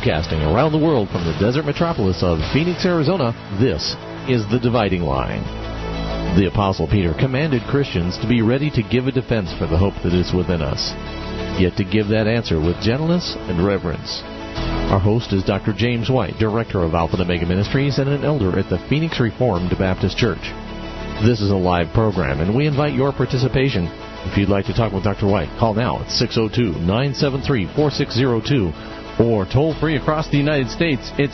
Broadcasting around the world from the desert metropolis of Phoenix, Arizona, this is The Dividing Line. The Apostle Peter commanded Christians to be ready to give a defense for the hope that is within us, yet to give that answer with gentleness and reverence. Our host is Dr. James White, Director of Alpha and Omega Ministries and an elder at the Phoenix Reformed Baptist Church. This is a live program, and we invite your participation. If you'd like to talk with Dr. White, call now at 602-973-4602, or toll free across the United States, it's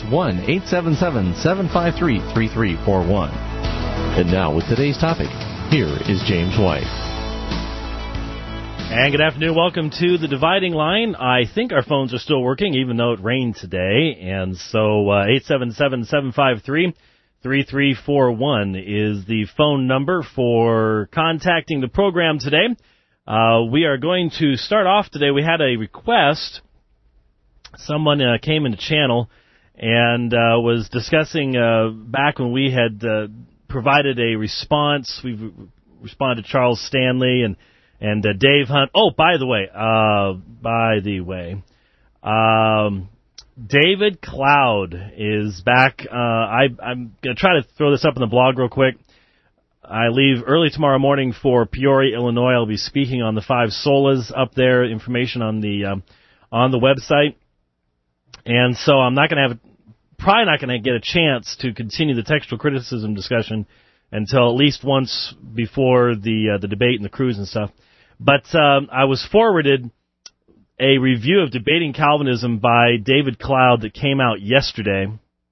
1-877-753-3341. And now, with today's topic, here is James White. And good afternoon. Welcome to The Dividing Line. I think our phones are still working, even though it rained today. And so 877-753-3341 is the phone number for contacting the program today. We are going to start off today. We had a request. Someone came in the channel and was discussing back when we had provided a response. We responded to Charles Stanley and Dave Hunt. Oh, by the way, David Cloud is back. I'm going to try to throw this up on the blog real quick. I leave early tomorrow morning for Peoria, Illinois. I'll be speaking on the 5 solas up there. Information on the website. And so I'm probably not going to get a chance to continue the textual criticism discussion until at least once before the debate and the cruise and stuff. But I was forwarded a review of Debating Calvinism by David Cloud that came out yesterday.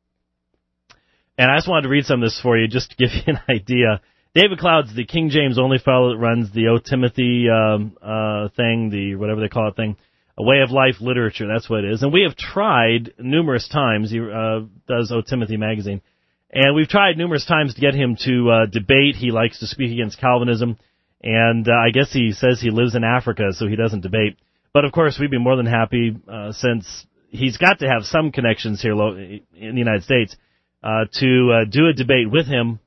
And I just wanted to read some of this for you just to give you an idea. David Cloud's the King James only fellow that runs the O Timothy thing, the whatever they call it thing, a Way of Life Literature, that's what it is. And we have tried numerous times, he does O Timothy magazine, and we've tried numerous times to get him to debate. He likes to speak against Calvinism, and I guess he says he lives in Africa, so he doesn't debate. But, of course, we'd be more than happy, since he's got to have some connections here in the United States, to do a debate with him.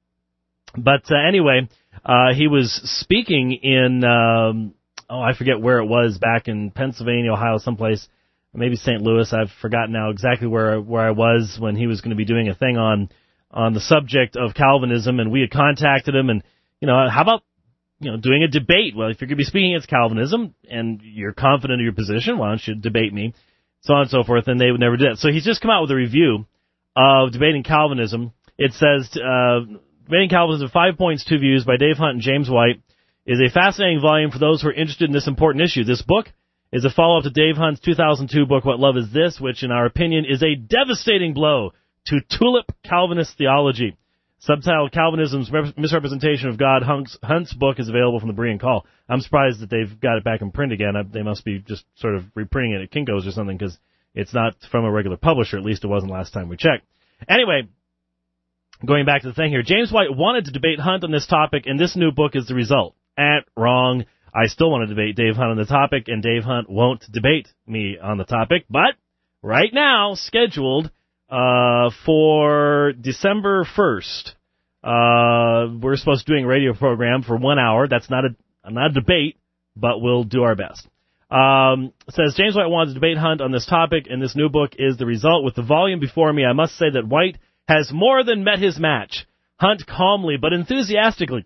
But anyway, he was speaking in, I forget where it was, back in Pennsylvania, Ohio, someplace, maybe St. Louis. I've forgotten now exactly where I was when he was going to be doing a thing on the subject of Calvinism, and we had contacted him, and, how about, doing a debate? Well, if you're going to be speaking against Calvinism and you're confident of your position, why don't you debate me? So on and so forth, and they would never do that. So he's just come out with a review of Debating Calvinism. It says, Debating Calvinism, 5 Points, 2 Views by Dave Hunt and James White is a fascinating volume for those who are interested in this important issue. This book is a follow-up to Dave Hunt's 2002 book, What Love Is This?, which, in our opinion, is a devastating blow to tulip Calvinist theology. Subtitled Calvinism's Misrepresentation of God, Hunt's book is available from the Berean Call. I'm surprised that they've got it back in print again. They must be just sort of reprinting it at Kinko's or something, because it's not from a regular publisher. At least it wasn't last time we checked. Anyway, going back to the thing here, James White wanted to debate Hunt on this topic, and this new book is the result. Wrong. I still want to debate Dave Hunt on the topic, and Dave Hunt won't debate me on the topic. But right now, scheduled for December 1st, we're supposed to be doing a radio program for 1 hour. That's not a debate, but we'll do our best. It says, James White wanted to debate Hunt on this topic, and this new book is the result. With the volume before me, I must say that White has more than met his match. Hunt calmly but enthusiastically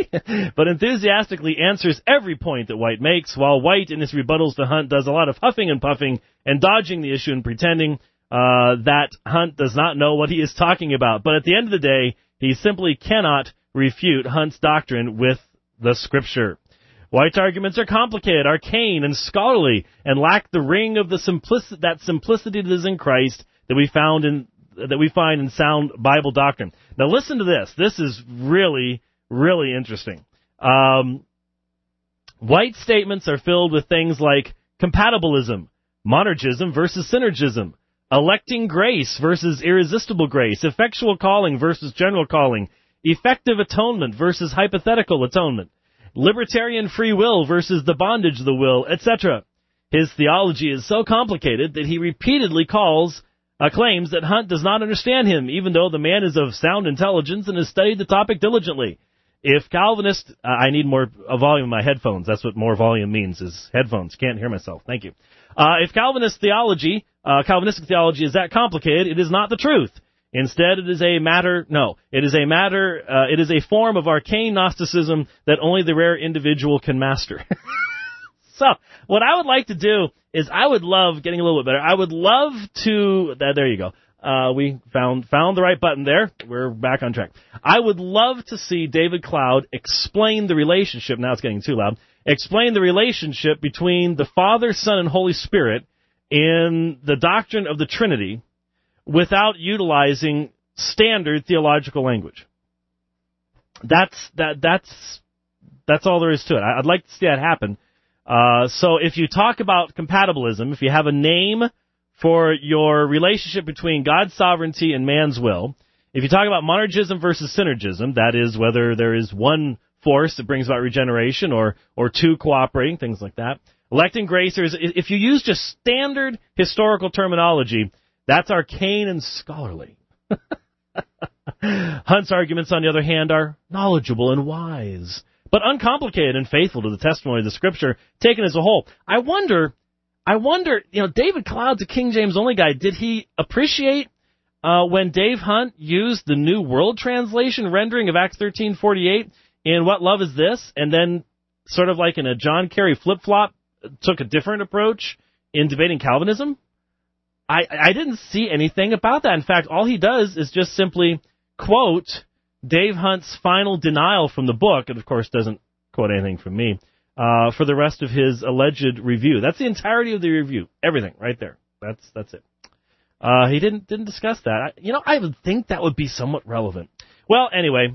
answers every point that White makes, while White, in his rebuttals to Hunt, does a lot of huffing and puffing and dodging the issue and pretending that Hunt does not know what he is talking about. But at the end of the day, he simply cannot refute Hunt's doctrine with the Scripture. White's arguments are complicated, arcane, and scholarly, and lack the ring of that simplicity that is in Christ that we find in sound Bible doctrine. Now listen to this. This is really, really interesting. White's statements are filled with things like compatibilism, monergism versus synergism, electing grace versus irresistible grace, effectual calling versus general calling, effective atonement versus hypothetical atonement, libertarian free will versus the bondage of the will, etc. His theology is so complicated that he repeatedly claims that Hunt does not understand him, even though the man is of sound intelligence and has studied the topic diligently. If Calvinists, I need more volume in my headphones. That's what more volume means, is headphones. Can't hear myself. Thank you. If Calvinistic theology is that complicated, it is not the truth. Instead, it is a form of arcane Gnosticism that only the rare individual can master. So, what I would like to do is I would love, getting a little bit better, I would love to, there you go. We found the right button there. We're back on track. I would love to see David Cloud explain the relationship, now it's getting too loud, explain the relationship between the Father, Son, and Holy Spirit in the doctrine of the Trinity without utilizing standard theological language. That's all there is to it. I'd like to see that happen. So if you talk about compatibilism, if you have a name for your relationship between God's sovereignty and man's will, if you talk about monergism versus synergism, that is whether there is one force that brings about regeneration or two cooperating, things like that. Electing gracers, if you use just standard historical terminology, that's arcane and scholarly. Hunt's arguments, on the other hand, are knowledgeable and wise, but uncomplicated and faithful to the testimony of the Scripture taken as a whole. I wonder, David Cloud's a King James only guy. Did he appreciate when Dave Hunt used the New World Translation rendering of Acts 13:48 in What Love Is This, and then sort of like in a John Kerry flip-flop, took a different approach in debating Calvinism? I didn't see anything about that. In fact, all he does is just simply quote Dave Hunt's final denial from the book, and of course doesn't quote anything from me, for the rest of his alleged review. That's the entirety of the review. Everything right there. That's it. He didn't discuss that. I would think that would be somewhat relevant. Well, anyway,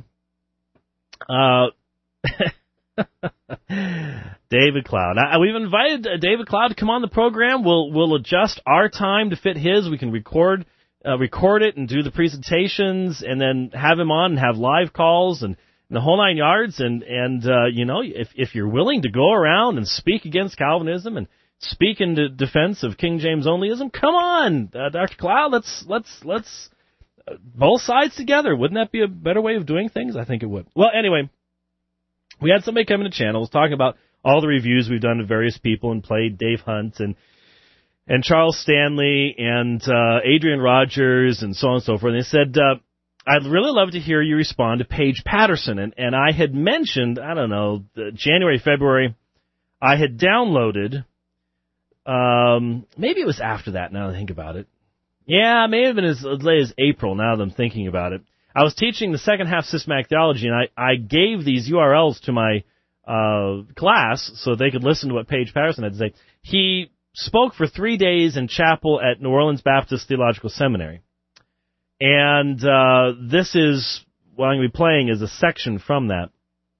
David Cloud. We've invited David Cloud to come on the program. We'll adjust our time to fit his. We can record it and do the presentations, and then have him on and have live calls and the whole nine yards. And if you're willing to go around and speak against Calvinism and speak in defense of King James onlyism, come on, Dr. Cloud. Let's both sides together. Wouldn't that be a better way of doing things? I think it would. Well, anyway, we had somebody come in the channel, was talking about all the reviews we've done of various people and played Dave Hunt and Charles Stanley and Adrian Rogers and so on and so forth. And they said, I'd really love to hear you respond to Paige Patterson. And I had mentioned, January, February, I had downloaded, maybe it was after that now that I think about it. Yeah, it may have been as late as April now that I'm thinking about it. I was teaching the second half systematic theology, and I gave these URLs to my class so they could listen to what Paige Patterson had to say. He spoke for 3 days in chapel at New Orleans Baptist Theological Seminary. And this is what I'm going to be playing is a section from that.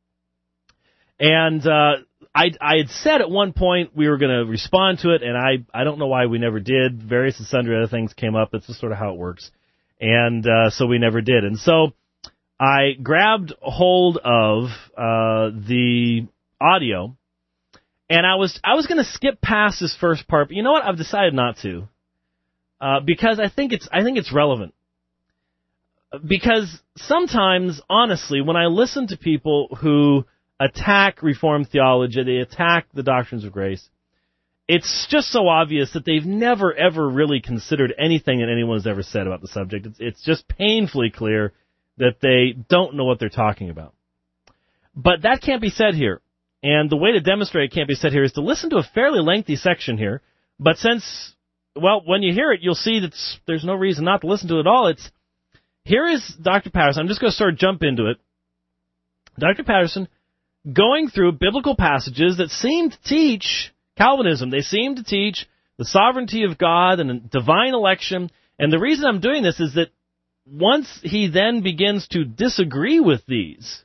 And I had said at one point we were going to respond to it, and I don't know why we never did. Various and sundry other things came up. It's just sort of how it works. And so we never did. And so I grabbed hold of the audio, and I was going to skip past this first part, but you know what? I've decided not to, because I think it's relevant. Because sometimes, honestly, when I listen to people who attack Reformed theology, they attack the doctrines of grace, it's just so obvious that they've never, ever really considered anything that anyone has ever said about the subject. It's just painfully clear that they don't know what they're talking about. But that can't be said here. And the way to demonstrate it can't be said here is to listen to a fairly lengthy section here. But since, when you hear it, you'll see that there's no reason not to listen to it at all. Here is Dr. Patterson. I'm just going to sort of jump into it. Dr. Patterson going through biblical passages that seem to teach Calvinism. They seem to teach the sovereignty of God and divine election. And the reason I'm doing this is that once he then begins to disagree with these,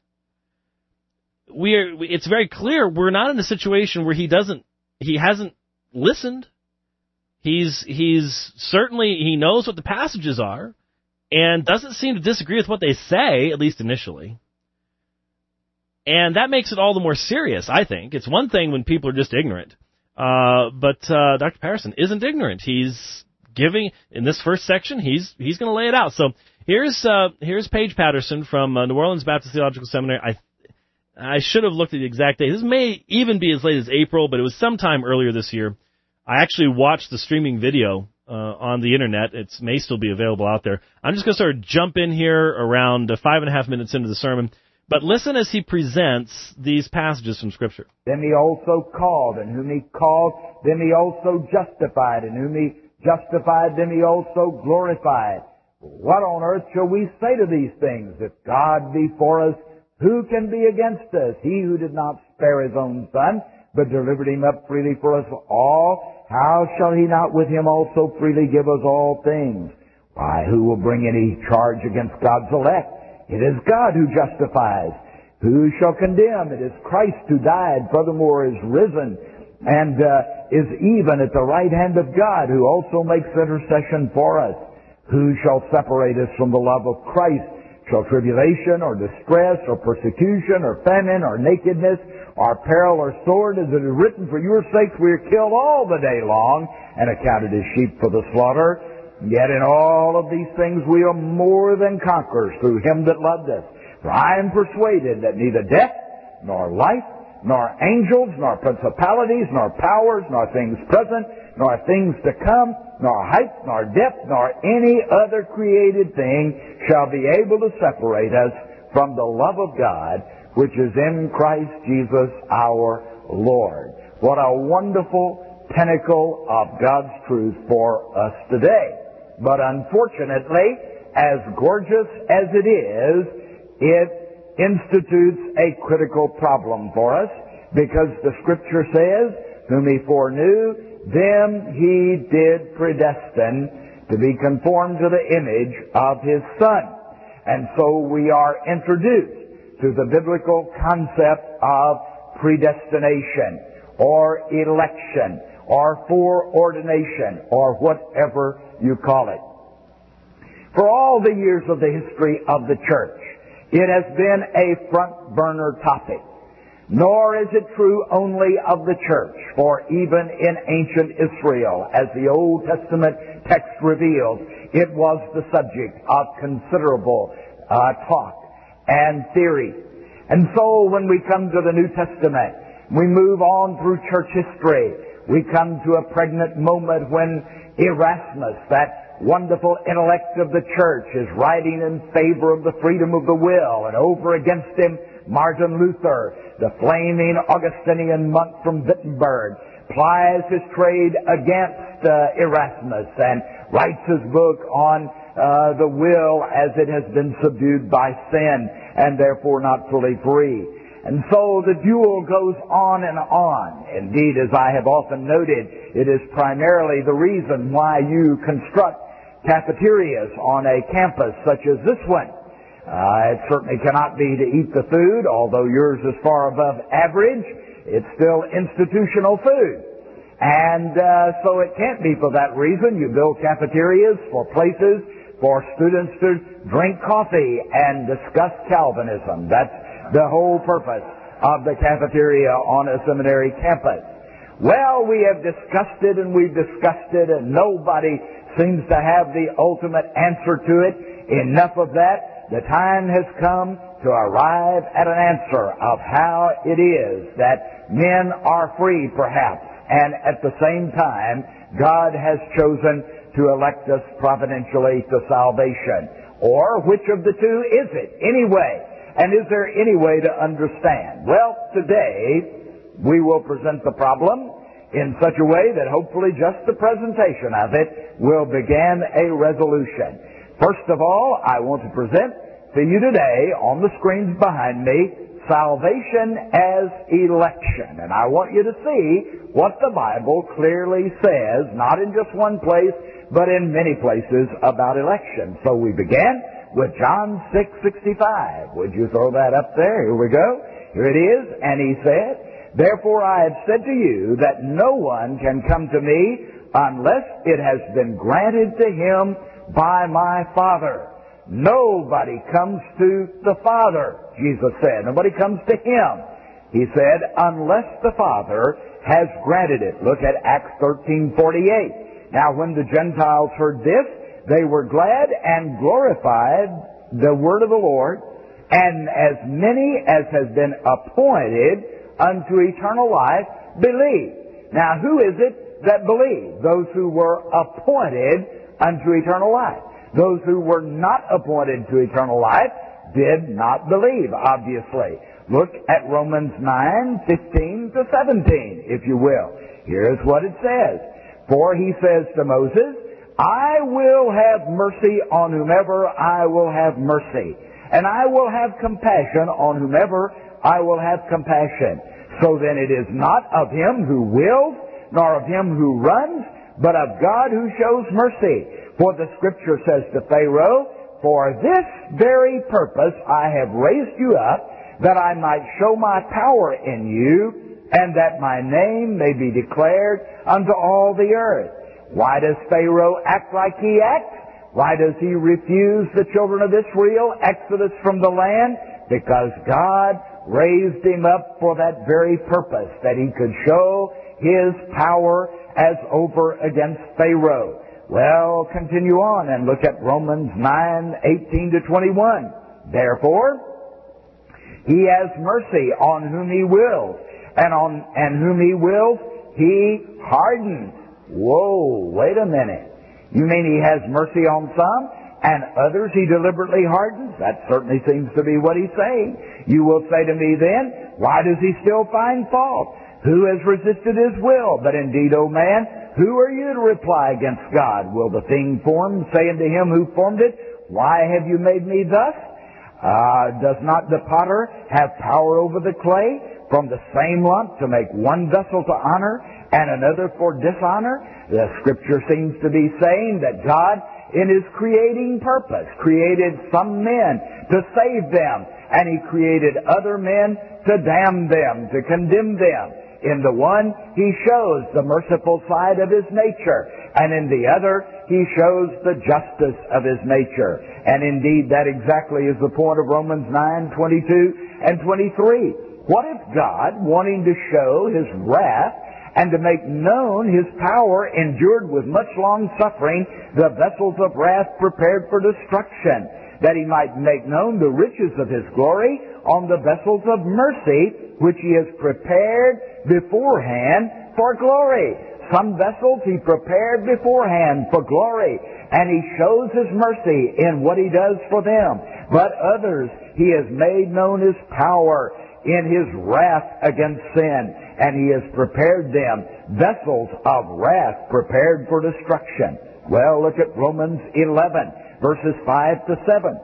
it's very clear we're not in a situation where he hasn't listened. He's certainly, he knows what the passages are and doesn't seem to disagree with what they say, at least initially. And that makes it all the more serious, I think. It's one thing when people are just ignorant. But Dr. Patterson isn't ignorant. He's giving, in this first section, he's going to lay it out. So here's Paige Patterson from New Orleans Baptist Theological Seminary. I should have looked at the exact date. This may even be as late as April, but it was sometime earlier this year. I actually watched the streaming video on the internet. It may still be available out there. I'm just going to sort of jump in here around 5.5 minutes into the sermon. But listen as he presents these passages from Scripture. Them he also called, and whom he called, them he also justified, and whom he justified, them he also glorified. What on earth shall we say to these things? If God be for us, who can be against us? He who did not spare his own Son, but delivered him up freely for us all, how shall he not with him also freely give us all things? Why, who will bring any charge against God's elect? It is God who justifies. Who shall condemn? It is Christ who died, furthermore is risen, and is even at the right hand of God, who also makes intercession for us. Who shall separate us from the love of Christ? Shall tribulation, or distress, or persecution, or famine, or nakedness, or peril, or sword? As it is written, for your sakes we are killed all the day long, and accounted as sheep for the slaughter. Yet in all of these things we are more than conquerors through him that loved us. For I am persuaded that neither death, nor life, nor angels, nor principalities, nor powers, nor things present, nor things to come, nor height, nor depth, nor any other created thing shall be able to separate us from the love of God, which is in Christ Jesus our Lord. What a wonderful pinnacle of God's truth for us today. But unfortunately, as gorgeous as it is, it institutes a critical problem for us, because the Scripture says, whom he foreknew, them he did predestine to be conformed to the image of his Son. And so we are introduced to the biblical concept of predestination, or election, or foreordination, or whatever you call it. For all the years of the history of the church, it has been a front burner topic. Nor is it true only of the church, for even in ancient Israel, as the Old Testament text reveals, it was the subject of considerable talk and theory. And so when we come to the New Testament, we move on through church history, we come to a pregnant moment when Erasmus, that wonderful intellect of the church, is writing in favor of the freedom of the will, and over against him Martin Luther, the flaming Augustinian monk from Wittenberg, plies his trade against Erasmus and writes his book on the will as it has been subdued by sin and therefore not fully free. And so the duel goes on and on. Indeed, as I have often noted, it is primarily the reason why you construct cafeterias on a campus such as this one. It certainly cannot be to eat the food, although yours is far above average. It's still institutional food. And so it can't be for that reason. You build cafeterias for places for students to drink coffee and discuss Calvinism. That's the whole purpose of the cafeteria on a seminary campus. Well, we have discussed it and we've discussed it, and nobody seems to have the ultimate answer to it. Enough of that. The time has come to arrive at an answer of how it is that men are free, perhaps, and at the same time, God has chosen to elect us providentially to salvation. Or which of the two is it, anyway? And is there any way to understand? Well, today, we will present the problem in such a way that hopefully just the presentation of it will begin a resolution. First of all, I want to present to you today, on the screens behind me, salvation as election. And I want you to see what the Bible clearly says, not in just one place, but in many places about election. So we began with John 6:65. Would you throw that up there? Here we go. Here it is. And he said, therefore I have said to you that no one can come to me unless it has been granted to him by my Father. Nobody comes to the Father, Jesus said. Nobody comes to him. He said, unless the Father has granted it. Look at Acts 13:48. Now when the Gentiles heard this, they were glad and glorified the word of the Lord, and as many as has been appointed unto eternal life believed. Now who is it that believed, those who were appointed unto eternal life. Those who were not appointed to eternal life did not believe, obviously. Look at Romans 9:15 to 17, if you will. Here's what it says. For he says to Moses, I will have mercy on whomever I will have mercy, and I will have compassion on whomever I will have compassion. So then it is not of him who wills, nor of him who runs, but of God who shows mercy. For the Scripture says to Pharaoh, for this very purpose I have raised you up, that I might show my power in you, and that my name may be declared unto all the earth. Why does Pharaoh act like he acts? Why does he refuse the children of Israel exodus from the land? Because God raised him up for that very purpose, that he could show his power as over against Pharaoh. Well, continue on and look at Romans 9:18 to 21. Therefore, he has mercy on whom he wills, and whom he wills, he hardens. Whoa, wait a minute. You mean he has mercy on some, and others he deliberately hardens? That certainly seems to be what he's saying. You will say to me then, why does he still find fault? Who has resisted his will? But indeed, O man, who are you to reply against God? Will the thing formed say unto him who formed it, why have you made me thus? Does not the potter have power over the clay, from the same lump to make one vessel to honor and another for dishonor? The Scripture seems to be saying that God, in his creating purpose, created some men to save them, and he created other men to damn them, to condemn them. In the one, he shows the merciful side of his nature, and in the other, he shows the justice of his nature. And indeed, that exactly is the point of Romans 9:22 and 23. What if God, wanting to show his wrath and to make known his power, endured with much long suffering the vessels of wrath prepared for destruction, that he might make known the riches of his glory on the vessels of mercy, which he has prepared beforehand for glory? Some vessels he prepared beforehand for glory, and he shows his mercy in what he does for them. But others he has made known his power in his wrath against sin, and he has prepared them vessels of wrath prepared for destruction. Well, look at Romans 11, verses 5 to 7.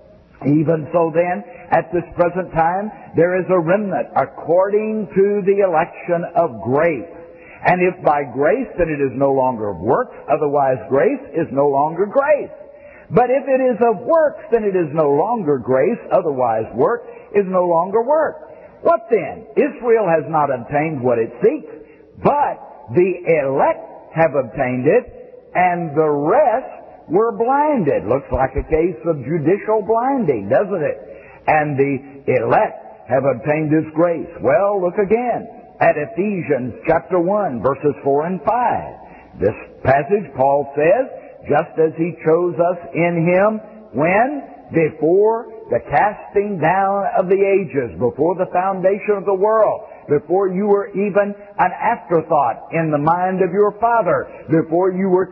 Even so then, at this present time, there is a remnant according to the election of grace. And if by grace, then it is no longer of works, otherwise grace is no longer grace. But if it is of works, then it is no longer grace, otherwise work is no longer work. What then? Israel has not obtained what it seeks, but the elect have obtained it, and the rest were blinded. Looks like a case of judicial blinding, doesn't it? And the elect have obtained His grace. Well, look again at Ephesians chapter 1, verses 4 and 5. This passage, Paul says, just as He chose us in Him when? Before the casting down of the ages, before the foundation of the world, before you were even an afterthought in the mind of your Father, before you were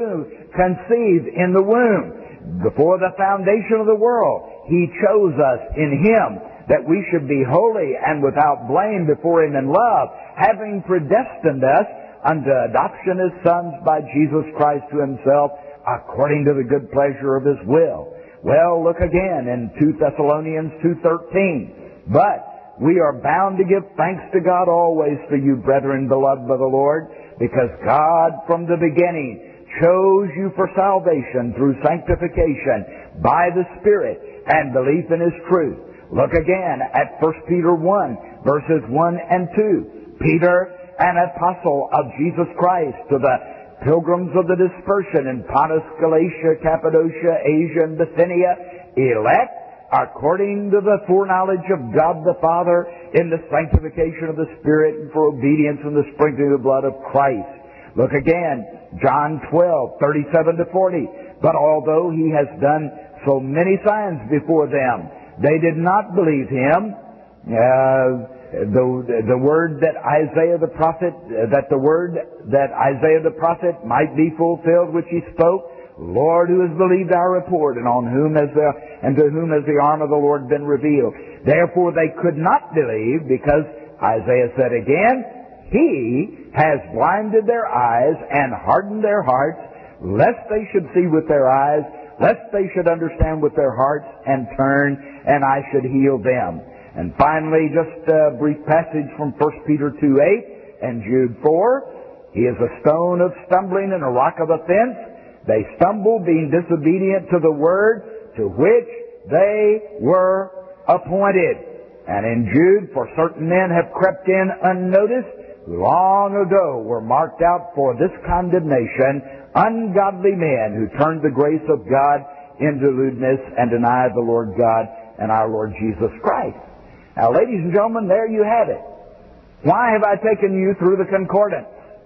conceived in the womb, before the foundation of the world, He chose us in Him that we should be holy and without blame before Him in love, having predestined us unto adoption as sons by Jesus Christ to Himself, according to the good pleasure of His will. Well, look again in 2 Thessalonians 2:13. But we are bound to give thanks to God always for you, brethren, beloved by the Lord, because God from the beginning chose you for salvation through sanctification by the Spirit and belief in His truth. Look again at 1 Peter 1, verses 1 and 2. Peter, an apostle of Jesus Christ, to the pilgrims of the dispersion in Pontus, Galatia, Cappadocia, Asia, and Bithynia, elect according to the foreknowledge of God the Father in the sanctification of the Spirit and for obedience in the sprinkling of the blood of Christ. Look again, John 12:37 to 40. But although He has done so many signs before them, they did not believe Him. the word that Isaiah the prophet, that the word that Isaiah the prophet might be fulfilled, which he spoke, Lord, who has believed our report, and to whom has the arm of the Lord been revealed? Therefore they could not believe, because Isaiah said again, He has blinded their eyes and hardened their hearts, lest they should see with their eyes, lest they should understand with their hearts, and turn, and I should heal them. And finally, just a brief passage from 1 Peter 2:8 and Jude 4. He is a stone of stumbling and a rock of offense. They stumble, being disobedient to the word to which they were appointed. And in Jude, for certain men have crept in unnoticed, long ago were marked out for this condemnation, ungodly men who turned the grace of God into lewdness and denied the Lord God and our Lord Jesus Christ. Now, ladies and gentlemen, there you have it. Why have I taken you through the concordance?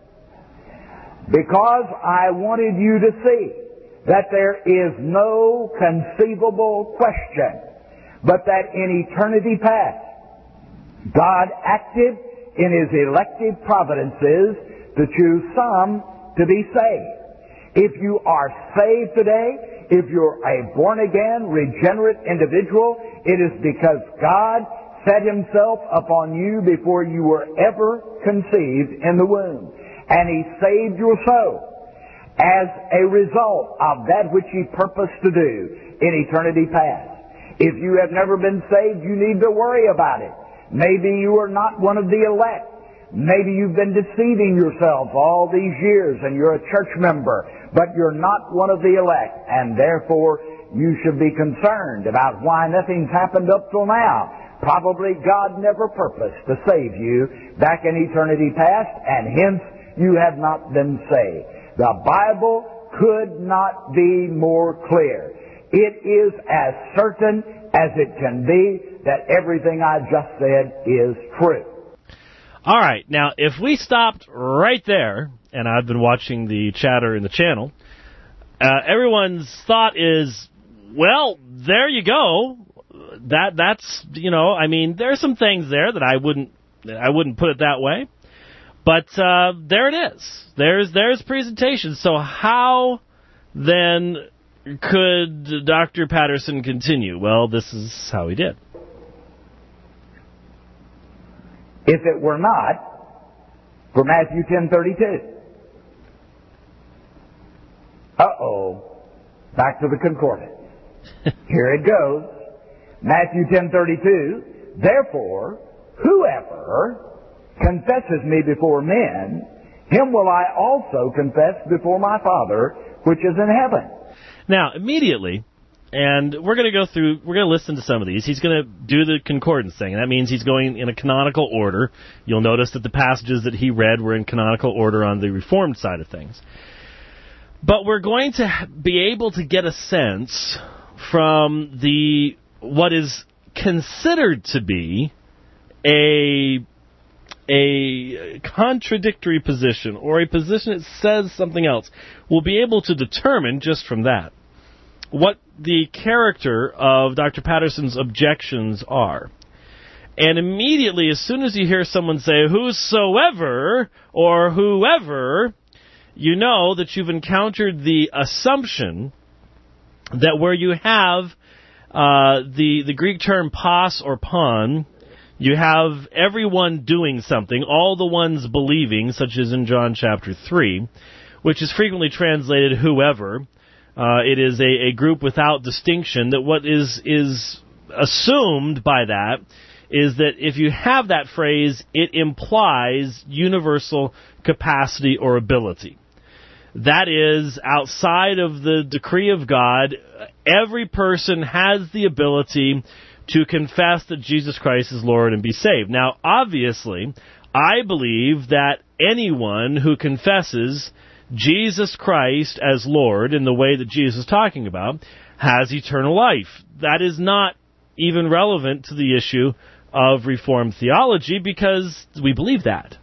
Because I wanted you to see that there is no conceivable question but that in eternity past, God acted in His elective providences to choose some to be saved. If you are saved today, if you're a born-again, regenerate individual, it is because God set Himself upon you before you were ever conceived in the womb. And He saved your soul as a result of that which He purposed to do in eternity past. If you have never been saved, you need to worry about it. Maybe you are not one of the elect. Maybe you've been deceiving yourself all these years and you're a church member, but you're not one of the elect, and therefore you should be concerned about why nothing's happened up till now. Probably God never purposed to save you back in eternity past, and hence you have not been saved. The Bible could not be more clear. It is as certain as it can be that everything I just said is true. All right, now if we stopped right there, and I've been watching the chatter in the channel, everyone's thought is, well, there you go. That's I mean, there are some things there that I wouldn't put it that way, but there it is. There's presentation. So how then could Dr. Patterson continue? Well, this is how he did. If it were not for Matthew 10:32. Back to the concordance. Here it goes. Matthew 10:32. Therefore, whoever confesses me before men, him will I also confess before my Father which is in heaven. Now, immediately, and we're going to listen to some of these. He's going to do the concordance thing, and that means he's going in a canonical order. You'll notice that the passages that he read were in canonical order on the Reformed side of things. But we're going to be able to get a sense from what is considered to be a contradictory position, or a position that says something else. We'll be able to determine just from that what the character of Dr. Patterson's objections are. And immediately, as soon as you hear someone say, whosoever, or whoever, you know that you've encountered the assumption that where you have the Greek term pos or pon, you have everyone doing something, all the ones believing, such as in John chapter 3, which is frequently translated whoever. It is a group without distinction, that what is assumed by that is that if you have that phrase, it implies universal capacity or ability. That is, outside of the decree of God, every person has the ability to confess that Jesus Christ is Lord and be saved. Now, obviously, I believe that anyone who confesses Jesus Christ as Lord in the way that Jesus is talking about has eternal life. That is not even relevant to the issue of Reformed theology, because we believe that.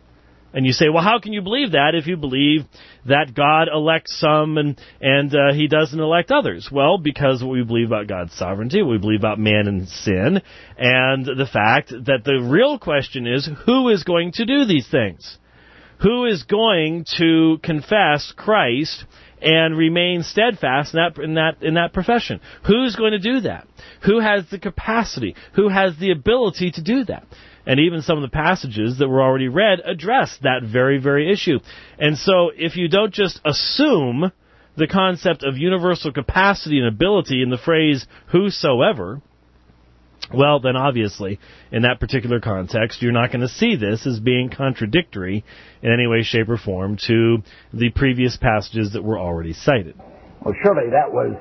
And you say, well, how can you believe that if you believe that God elects some and He doesn't elect others? Well, because what we believe about God's sovereignty, what we believe about man and sin, and the fact that the real question is, who is going to do these things? Who is going to confess Christ and remain steadfast in that profession? Who's going to do that? Who has the capacity? Who has the ability to do that? And even some of the passages that were already read address that very, very issue. And so if you don't just assume the concept of universal capacity and ability in the phrase whosoever, well, then obviously, in that particular context, you're not going to see this as being contradictory in any way, shape, or form to the previous passages that were already cited. Well, surely that was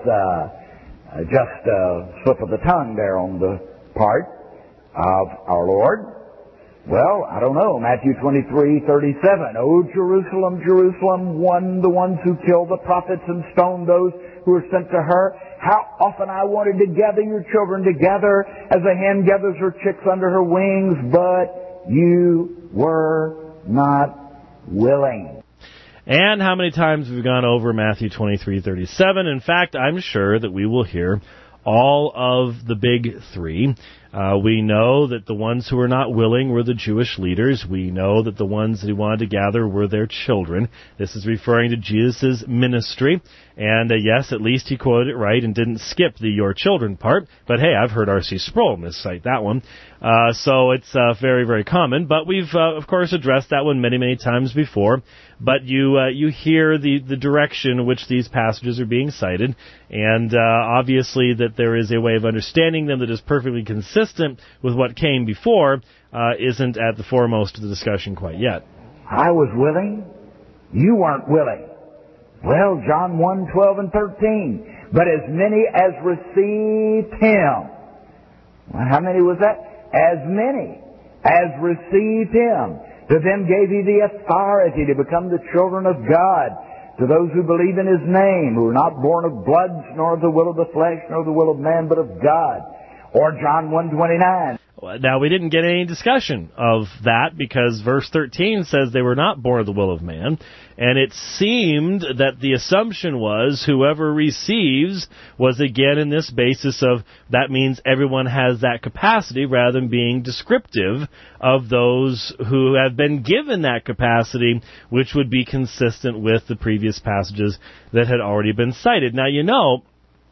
just a slip of the tongue there on the part of our Lord. Well, I don't know. Matthew 23:37. O Jerusalem, Jerusalem, the ones who killed the prophets and stoned those who were sent to her. How often I wanted to gather your children together as a hen gathers her chicks under her wings, but you were not willing. And how many times we've gone over Matthew 23:37. In fact, I'm sure that we will hear all of the big three. We know that the ones who were not willing were the Jewish leaders. We know that the ones that he wanted to gather were their children. This is referring to Jesus' ministry. And yes, at least he quoted it right and didn't skip the your children part. But hey, I've heard R.C. Sproul miscite that one. So it's very, very common. But we've, of course, addressed that one many, many times before. But you hear the direction in which these passages are being cited. And obviously that there is a way of understanding them that is perfectly consistent with what came before isn't at the foremost of the discussion quite yet. I was willing. You weren't willing. Well, John 1:12 and 13. But as many as received Him. Well, how many was that? As many as received Him. To them gave He the authority to become the children of God. To those who believe in His name, who are not born of blood, nor of the will of the flesh, nor of the will of man, but of God. Or John 1:29. Now, we didn't get any discussion of that because verse 13 says they were not born of the will of man. And it seemed that the assumption was whoever receives was again in this basis of that means everyone has that capacity rather than being descriptive of those who have been given that capacity, which would be consistent with the previous passages that had already been cited. Now, you know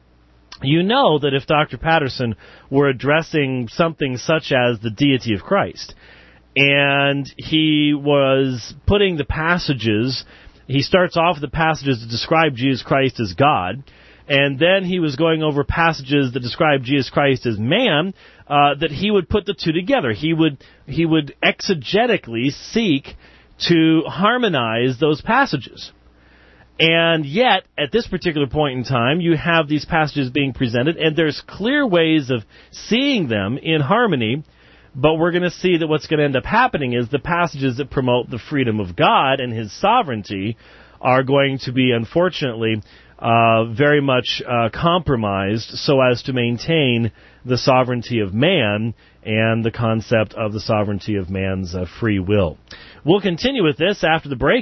that if Dr. Patterson were addressing something such as the deity of Christ, and he was putting the passages, he starts off with the passages that describe Jesus Christ as God, and then he was going over passages that describe Jesus Christ as man, that he would put the two together. He would exegetically seek to harmonize those passages. And yet, at this particular point in time, you have these passages being presented, and there's clear ways of seeing them in harmony, but we're going to see that what's going to end up happening is the passages that promote the freedom of God and His sovereignty are going to be, unfortunately, very much compromised so as to maintain the sovereignty of man and the concept of the sovereignty of man's free will. We'll continue with this after the break,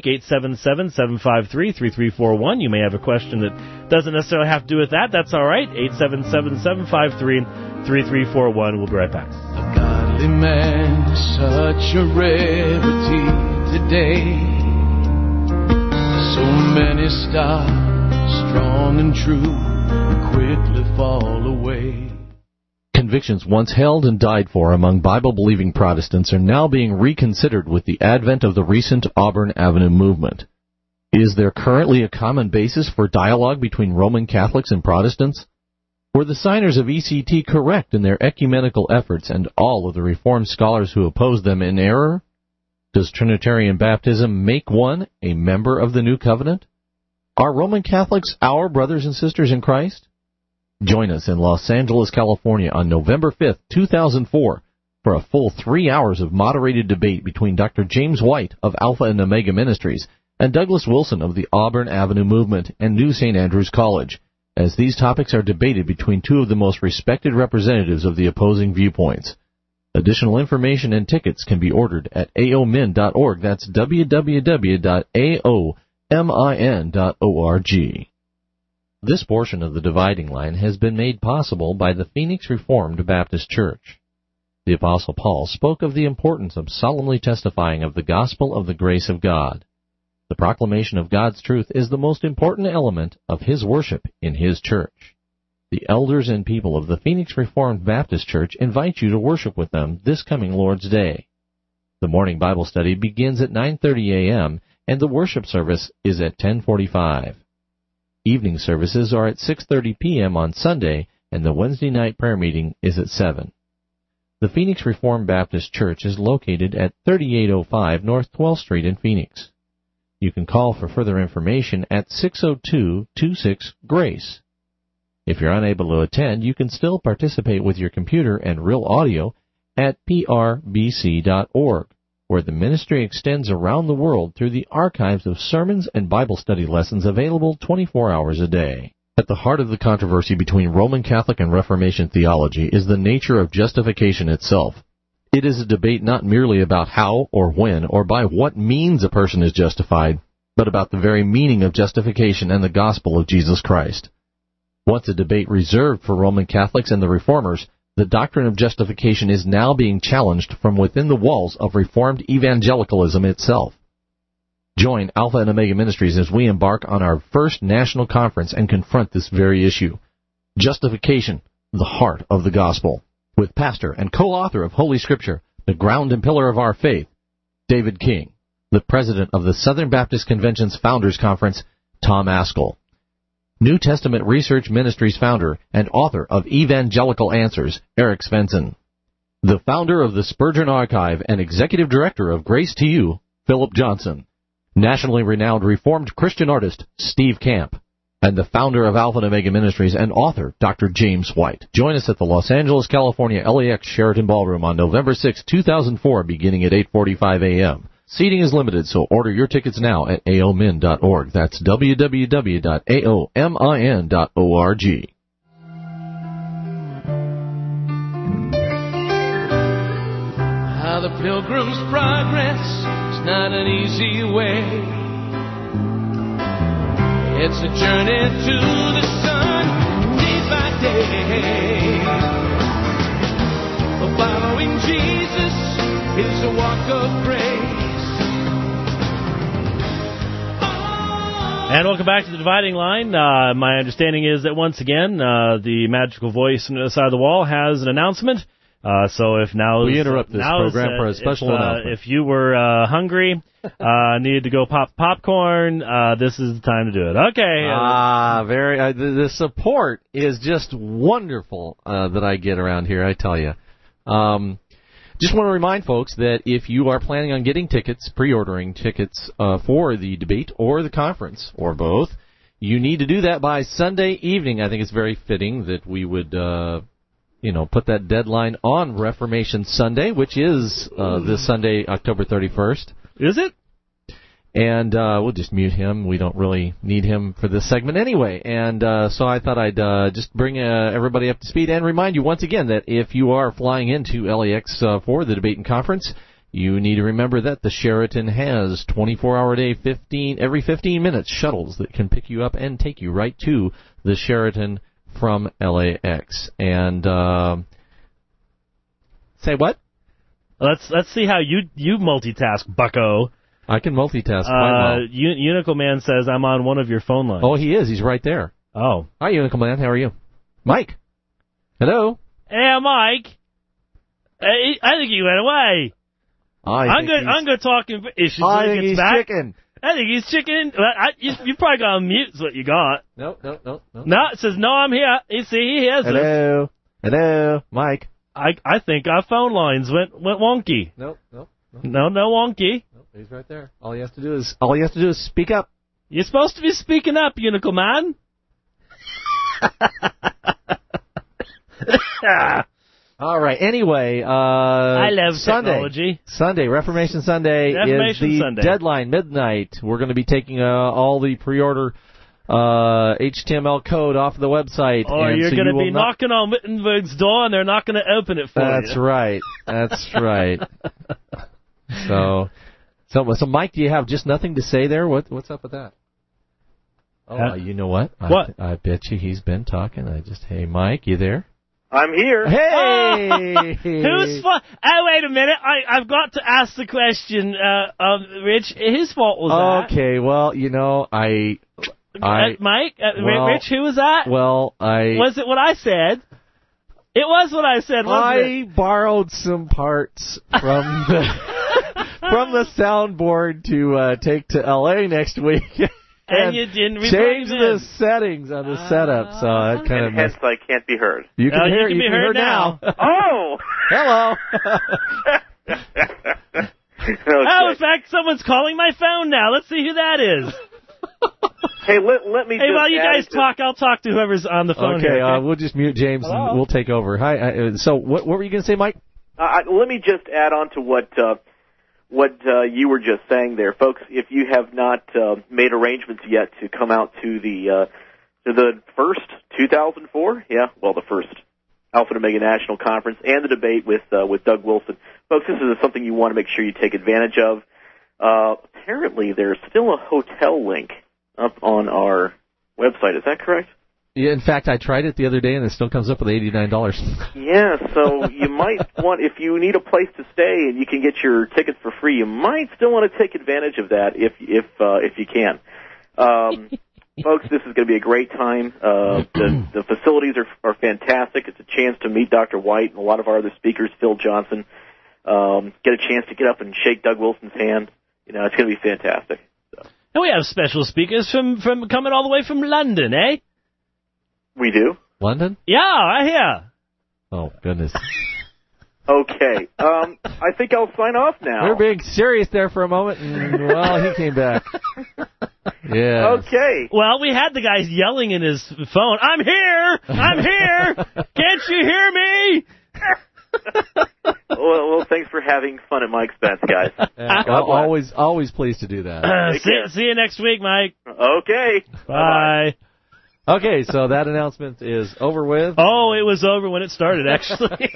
877-753-3341. You may have a question that doesn't necessarily have to do with that. That's all right. 877-753-3341. We'll be right back. A godly man is such a rarity today. So many start strong and true and quickly fall away. Convictions once held and died for among Bible-believing Protestants are now being reconsidered with the advent of the recent Auburn Avenue movement. Is there currently a common basis for dialogue between Roman Catholics and Protestants? Were the signers of ECT correct in their ecumenical efforts and all of the Reformed scholars who opposed them in error? Does Trinitarian baptism make one a member of the New Covenant? Are Roman Catholics our brothers and sisters in Christ? Join us in Los Angeles, California on November 5th, 2004 for a full 3 hours of moderated debate between Dr. James White of Alpha and Omega Ministries and Douglas Wilson of the Auburn Avenue Movement and New St. Andrews College, as these topics are debated between two of the most respected representatives of the opposing viewpoints. Additional information and tickets can be ordered at aomin.org. That's www.aomin.org. This portion of the Dividing Line has been made possible by the Phoenix Reformed Baptist Church. The Apostle Paul spoke of the importance of solemnly testifying of the gospel of the grace of God. The proclamation of God's truth is the most important element of his worship in his church. The elders and people of the Phoenix Reformed Baptist Church invite you to worship with them this coming Lord's Day. The morning Bible study begins at 9:30 a.m., and the worship service is at 10:45. Evening services are at 6:30 p.m. on Sunday, and the Wednesday night prayer meeting is at 7. The Phoenix Reformed Baptist Church is located at 3805 North 12th Street in Phoenix. You can call for further information at 602-26-GRACE. If you're unable to attend, you can still participate with your computer and real audio at prbc.org, where the ministry extends around the world through the archives of sermons and Bible study lessons available 24 hours a day. At the heart of the controversy between Roman Catholic and Reformation theology is the nature of justification itself. It is a debate not merely about how or when or by what means a person is justified, but about the very meaning of justification and the gospel of Jesus Christ. Once a debate reserved for Roman Catholics and the Reformers, the doctrine of justification is now being challenged from within the walls of Reformed evangelicalism itself. Join Alpha and Omega Ministries as we embark on our first national conference and confront this very issue. Justification, the heart of the gospel. With pastor and co-author of Holy Scripture, the ground and pillar of our faith, David King. The president of the Southern Baptist Convention's Founders Conference, Tom Askell. New Testament Research Ministries founder and author of Evangelical Answers, Eric Svensson. The founder of the Spurgeon Archive and executive director of Grace to You, Philip Johnson. Nationally renowned Reformed Christian artist, Steve Camp. And the founder of Alpha and Omega Ministries and author, Dr. James White. Join us at the Los Angeles, California LAX Sheraton Ballroom on November 6, 2004, beginning at 8:45 a.m. Seating is limited, so order your tickets now at aomin.org. That's www.aomin.org. How the Pilgrim's Progress is not an easy way. It's a journey to the sun, day by day. Following Jesus is a walk of grace. And welcome back to the Dividing Line. My understanding is that once again, the magical voice on the other side of the wall has an announcement. So if now we interrupt this program for a special announcement. If you were hungry, needed to go pop popcorn, this is the time to do it. Okay. The support is just wonderful that I get around here, I tell you. Just want to remind folks that if you are planning on getting tickets, pre-ordering tickets for the debate or the conference, or both, you need to do that by Sunday evening. I think it's very fitting that we would, put that deadline on Reformation Sunday, which is this Sunday, October 31st. Is it? And we'll just mute him. We don't really need him for this segment anyway. And so I thought I'd just bring everybody up to speed and remind you once again that if you are flying into LAX for the debate and conference, you need to remember that the Sheraton has 24-hour-a-day, every 15 minutes shuttles that can pick you up and take you right to the Sheraton from LAX. And say what? Let's see how you multitask, bucko. I can multitask quite well. Unicle Man says I'm on one of your phone lines. Oh, he is. He's right there. Oh. Hi, Unicle Man. How are you? Mike. Hello. Hey, Mike. Hey, I think he went away. I'm going to talk in... I think he's chicken. I think he's chicken. You probably got on mute is what you got. No. No, it says, no, I'm here. You see, he has Hello. Hello. Mike. I think our phone lines went wonky. No. No wonky. He's right there. All he has to do is speak up. You're supposed to be speaking up, Unicle Man. All right. Anyway, I love Sunday. Technology. Sunday, Reformation Sunday is the deadline, midnight. We're going to be taking all the pre-order HTML code off the website. Or and you're so going to you be will not... knocking on Wittenberg's door, and they're not going to open it for you. That's right. That's right. So, Mike, do you have just nothing to say there? What's up with that? Oh, you know what? What? I bet you he's been talking. Hey, Mike, you there? I'm here. Hey! Whose fault? Oh, wait a minute. I've got to ask the question, Rich. Whose fault was that? Okay, well, Mike? Rich, who was that? Well, Was it what I said? It was what I said, wasn't it? I borrowed some parts from the soundboard to take to L.A. next week. And you didn't change the settings on the setup, so it kind of hence I can't be heard. You can you can be heard now. Oh! Hello. Okay. Oh, in fact, someone's calling my phone now. Let's see who that is. Hey, let me. Hey, while you guys talk, I'll talk to whoever's on the phone. Okay, here, we'll just mute James and we'll take over. Hi. So, what were you going to say, Mike? Let me just add on to what you were just saying there, folks. If you have not made arrangements yet to come out to the first 2004, the first Alpha and Omega National Conference and the debate with Doug Wilson, folks, this is something you want to make sure you take advantage of. Apparently, there's still a hotel link up on our website. Is that correct? Yeah, in fact, I tried it the other day, and it still comes up with $89. Yeah, so you might want, if you need a place to stay and you can get your tickets for free, you might still want to take advantage of that if you can. Folks, this is going to be a great time. The facilities are fantastic. It's a chance to meet Dr. White and a lot of our other speakers, Phil Johnson. Get a chance to get up and shake Doug Wilson's hand. It's going to be fantastic. So. And we have special speakers from coming all the way from London, eh? We do? London? Yeah, right here. Oh, goodness. Okay. I think I'll sign off now. We were being serious there for a moment, and, well, he came back. Yeah. Okay. Well, we had the guy yelling in his phone, I'm here! I'm here! Can't you hear me? Well, thanks for having fun at my expense, guys. Always pleased to do that. See you next week, Mike. Okay. Bye. Okay, so that announcement is over with. Oh, it was over when it started, actually.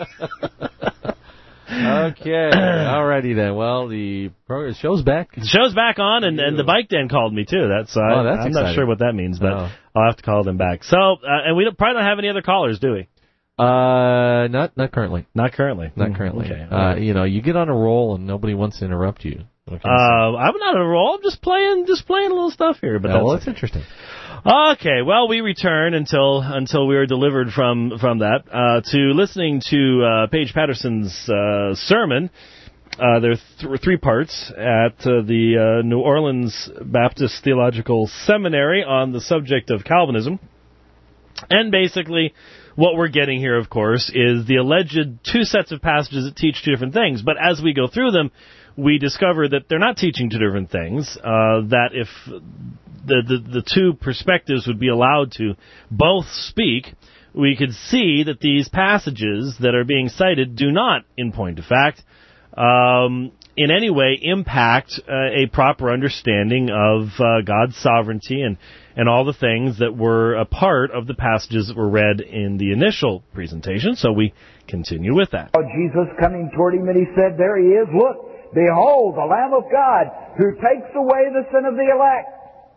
Okay, alrighty then. Well, the show's back. The show's back on, and the Bike Den called me, too. That's I'm exciting. not sure what that means, but I'll have to call them back. So, and we probably don't have any other callers, do we? Not currently. Not currently. Not currently. Okay. Right. You get on a roll and nobody wants to interrupt you. I'm not on a roll. I'm just playing a little stuff here. But that's interesting. Okay. Well, we return until we are delivered from that to listening to Paige Patterson's sermon. There are three parts at the New Orleans Baptist Theological Seminary on the subject of Calvinism, and basically. What we're getting here, of course, is the alleged two sets of passages that teach two different things. But as we go through them, we discover that they're not teaching two different things, that if the two perspectives would be allowed to both speak, we could see that these passages that are being cited do not, in point of fact, in any way impact a proper understanding of God's sovereignty and all the things that were a part of the passages that were read in the initial presentation. So we continue with that. Jesus coming toward him, and he said, there he is, look, behold, the Lamb of God, who takes away the sin of the elect.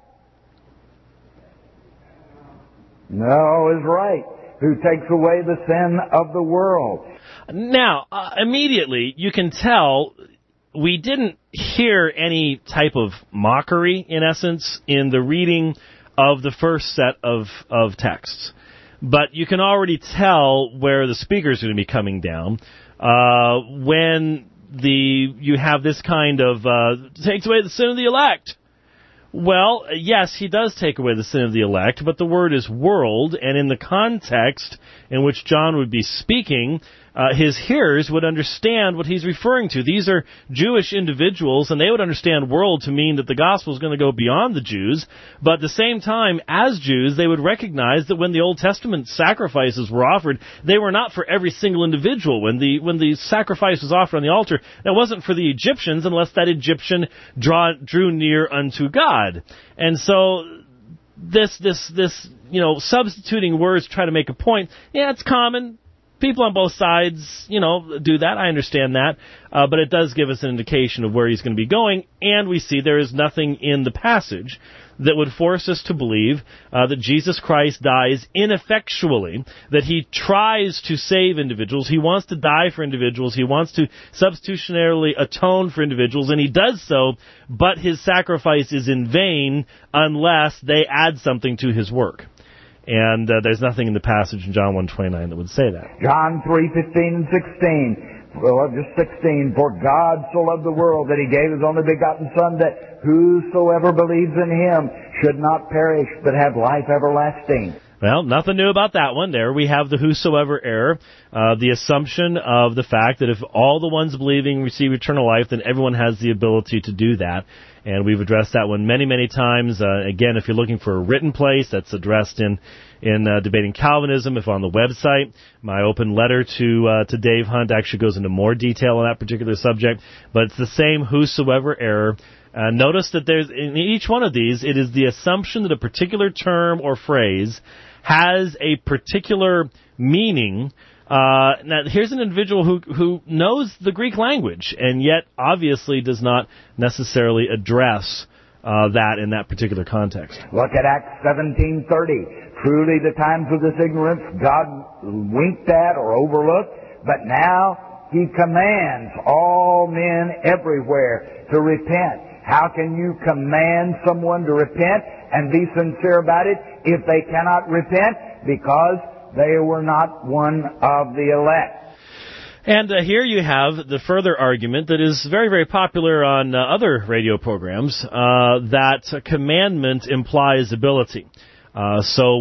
No, is right. Who takes away the sin of the world. Now, immediately, you can tell we didn't hear any type of mockery, in essence, in the reading of the first set of texts. But you can already tell where the speakers are going to be coming down when you have this kind of takes away the sin of the elect. Well, yes, he does take away the sin of the elect, but the word is world, and in the context in which John would be speaking, his hearers would understand what he's referring to. These are Jewish individuals, and they would understand world to mean that the gospel is going to go beyond the Jews, but at the same time, as Jews, they would recognize that when the Old Testament sacrifices were offered, they were not for every single individual. When the sacrifice was offered on the altar, that wasn't for the Egyptians unless that Egyptian drew near unto God. And so this substituting words to try to make a point, yeah, it's common. People on both sides, do that. I understand that. But it does give us an indication of where he's going to be going. And we see there is nothing in the passage that would force us to believe that Jesus Christ dies ineffectually, that he tries to save individuals. He wants to die for individuals. He wants to substitutionarily atone for individuals, and he does so, but his sacrifice is in vain unless they add something to his work. And there's nothing in the passage in John 1:29 that would say that. John 3:15 and 16. Well, just 16. For God so loved the world that he gave his only begotten Son, that whosoever believes in him should not perish but have life everlasting. Well, nothing new about that one. There we have the whosoever error, the assumption of the fact that if all the ones believing receive eternal life, then everyone has the ability to do that. And we've addressed that one many, many times. Again, if you're looking for a written place, that's addressed in Debating Calvinism. If on the website, my open letter to Dave Hunt actually goes into more detail on that particular subject. But it's the same whosoever error. Notice that there's in each one of these, it is the assumption that a particular term or phrase has a particular meaning. Now, here's an individual who knows the Greek language and yet obviously does not necessarily address that in that particular context. Look at Acts 17:30. Truly the times of this ignorance God winked at or overlooked, but now he commands all men everywhere to repent. How can you command someone to repent and be sincere about it if they cannot repent? Because they were not one of the elect. And here you have the further argument that is very, very popular on other radio programs, that commandment implies ability. So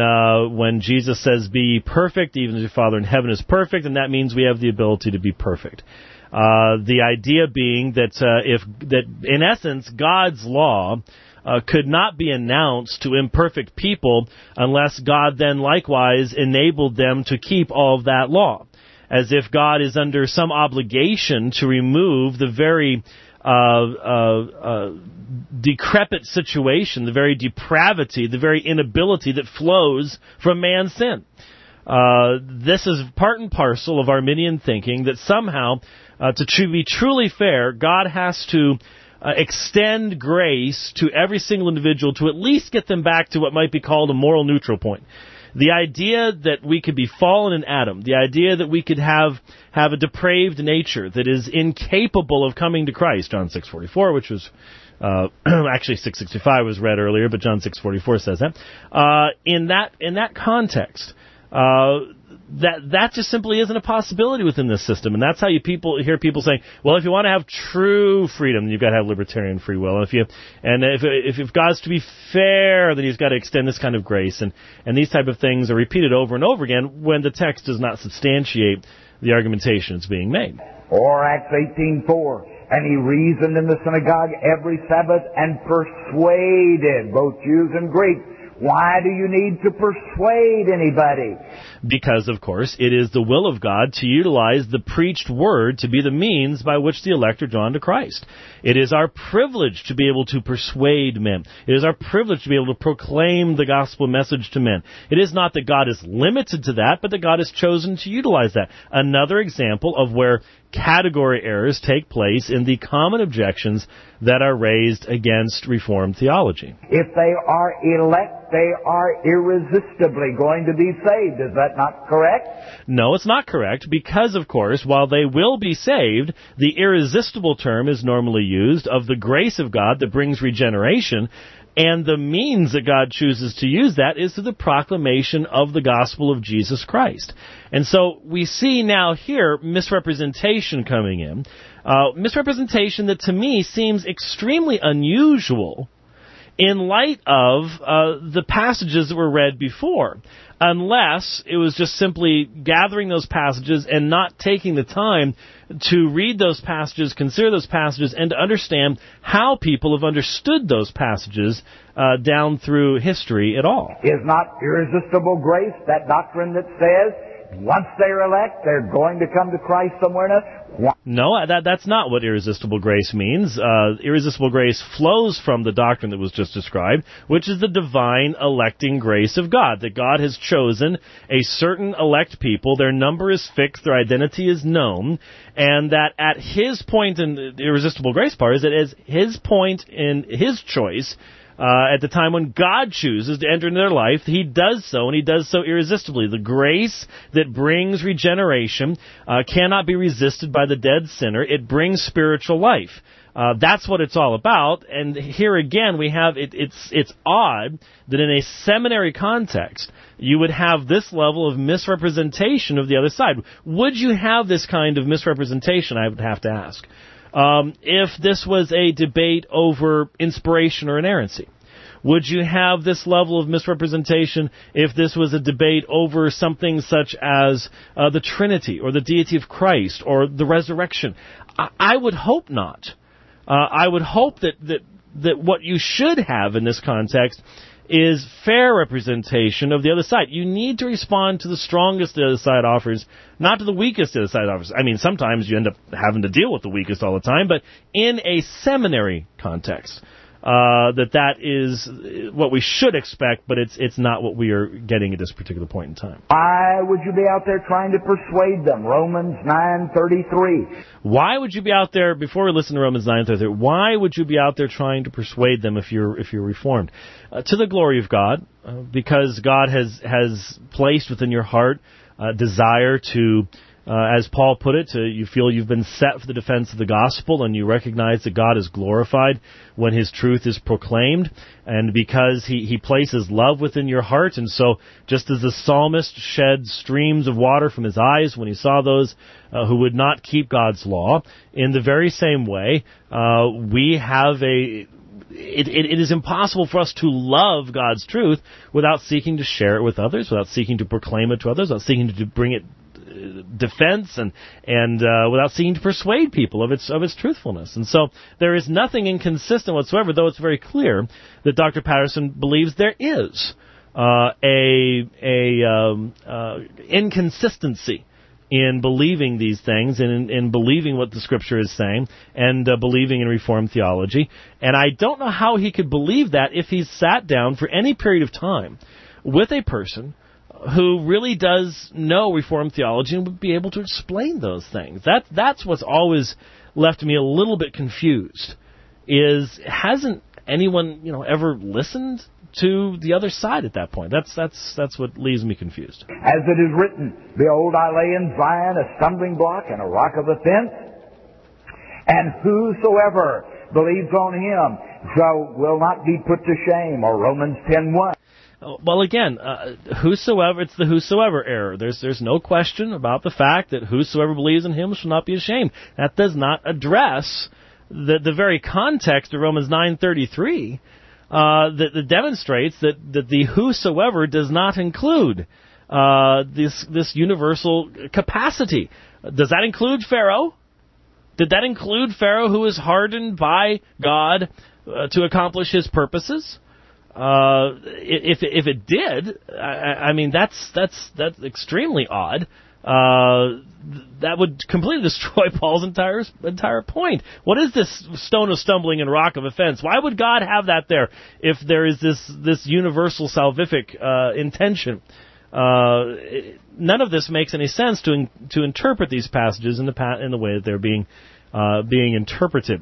when Jesus says, be perfect, even as your Father in heaven is perfect, and that means we have the ability to be perfect. The idea being that in essence, God's law could not be announced to imperfect people unless God then likewise enabled them to keep all of that law. As if God is under some obligation to remove the very decrepit situation, the very depravity, the very inability that flows from man's sin. This is part and parcel of Arminian thinking that somehow, to be truly fair, God has to extend grace to every single individual to at least get them back to what might be called a moral neutral point. The idea that we could be fallen in Adam, the idea that we could have a depraved nature that is incapable of coming to Christ, John 6:44, which was actually 6:65 was read earlier, but John 6:44 says that. In that context, that just simply isn't a possibility within this system, and that's how hear people saying, well, if you want to have true freedom, you've got to have libertarian free will, and if God's to be fair, then he's got to extend this kind of grace, and these type of things are repeated over and over again when the text does not substantiate the argumentation that's being made. Or Acts 18:4, and he reasoned in the synagogue every Sabbath and persuaded both Jews and Greeks. Why do you need to persuade anybody? Because, of course, it is the will of God to utilize the preached word to be the means by which the elect are drawn to Christ. It is our privilege to be able to persuade men. It is our privilege to be able to proclaim the gospel message to men. It is not that God is limited to that, but that God has chosen to utilize that. Another example of where category errors take place in the common objections that are raised against Reformed theology. If they are elect, they are irresistibly going to be saved. Is that not correct? No, it's not correct, because, of course, while they will be saved, the irresistible term is normally used of the grace of God that brings regeneration, and the means that God chooses to use that is through the proclamation of the gospel of Jesus Christ. And so we see now here misrepresentation coming in, misrepresentation that to me seems extremely unusual in light of the passages that were read before, unless it was just simply gathering those passages and not taking the time to read those passages, consider those passages, and to understand how people have understood those passages down through history at all. Is not irresistible grace that doctrine that says once they're elect, they're going to come to Christ somewhere or another? No, that's not what irresistible grace means. Irresistible grace flows from the doctrine that was just described, which is the divine electing grace of God, that God has chosen a certain elect people, their number is fixed, their identity is known, and that at His point in the irresistible grace part is that at His point in His choice, at the time when God chooses to enter into their life, He does so, and He does so irresistibly. The grace that brings regeneration cannot be resisted by the dead sinner. It brings spiritual life. That's what it's all about. And here again, we have it's odd that in a seminary context, you would have this level of misrepresentation of the other side. Would you have this kind of misrepresentation, I would have to ask, if this was a debate over inspiration or inerrancy? Would you have this level of misrepresentation if this was a debate over something such as the Trinity or the deity of Christ or the resurrection? I would hope not. I would hope that what you should have in this context is fair representation of the other side. You need to respond to the strongest the other side offers, not to the weakest the other side offers. I mean, sometimes you end up having to deal with the weakest all the time, but in a seminary context, that is what we should expect, but it's not what we are getting at this particular point in time. Why would you be out there trying to persuade them? Romans 9:33. Why would you be out there, before we listen to Romans 9:33, why would you be out there trying to persuade them if you're reformed? To the glory of God, because God has placed within your heart a desire to, as Paul put it, you feel you've been set for the defense of the gospel, and you recognize that God is glorified when His truth is proclaimed, and because He places love within your heart. And so, just as the psalmist shed streams of water from his eyes when he saw those who would not keep God's law, in the very same way, we have it is impossible for us to love God's truth without seeking to share it with others, without seeking to proclaim it to others, without seeking to bring it defense and without seeking to persuade people of its truthfulness. And so there is nothing inconsistent whatsoever, though it's very clear that Dr. Patterson believes there is inconsistency in believing these things and in believing what the Scripture is saying and believing in Reformed theology. And I don't know how he could believe that if he's sat down for any period of time with a person who really does know Reformed theology and would be able to explain those things. That's what's always left me a little bit confused. Hasn't anyone ever listened to the other side at that point? That's what leaves me confused. As it is written, behold, I lay in Zion a stumbling block and a rock of offense, and whosoever believes on Him will not be put to shame. Or Romans 10:1. Well, again, whosoever, it's the whosoever error. There's no question about the fact that whosoever believes in Him shall not be ashamed. That does not address the very context of Romans 9:33 that demonstrates that the whosoever does not include this universal capacity. Does that include Pharaoh? Did that include Pharaoh, who was hardened by God to accomplish his purposes? If it did, I mean that's extremely odd. That would completely destroy Paul's entire point. What is this stone of stumbling and rock of offense? Why would God have that there if there is this universal salvific intention? None of this makes any sense to interpret these passages in the way that they're being interpreted.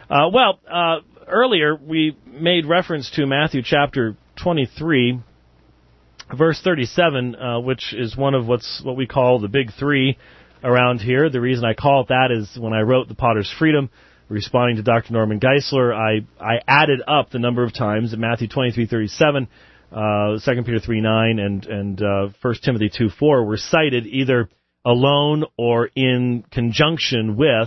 Earlier, we made reference to Matthew chapter 23, verse 37, which is one of what we call the big three around here. The reason I call it that is when I wrote The Potter's Freedom, responding to Dr. Norman Geisler, I added up the number of times that Matthew 23:37, 2 Peter 3:9, and 1 Timothy 2:4 were cited either alone or in conjunction with